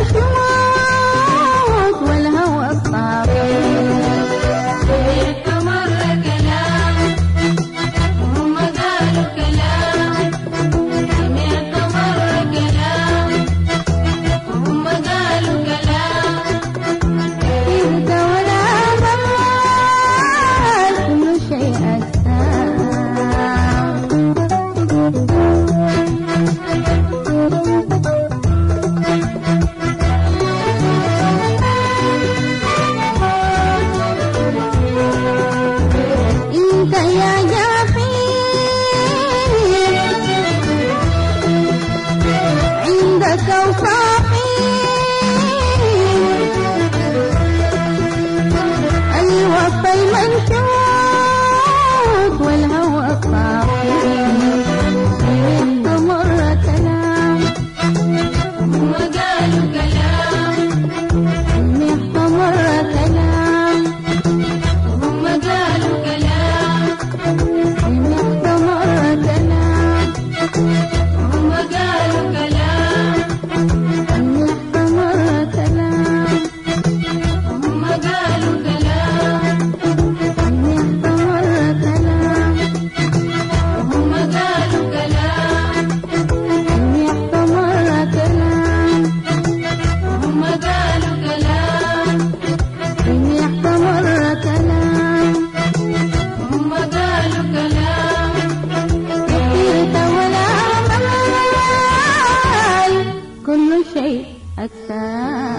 المنشود والهوى الصافي. سمعت مرة كلام وهم قالوا كلام، سمعت مرة كلام وهم قالوا كلام. انت ولا مال كل شيء أجسام. انت يا جحيم عندك وصافي، الوفا المنشود والهوى الصافي. سمعت مرة كلام هم قالوا كلام، سمعت مرة كلام هم قالوا كلام، سمعت مرة كلام هم قالوا كلام، سمعت مرة كلام هم قالوا كلام، سمعت مرة كلام هم قالوا كلام، سمعت مرة كلام هم قالوا كلام، سمعت مرة كلام هم قالوا كلام. انت ولا مال كل شيء أجسام.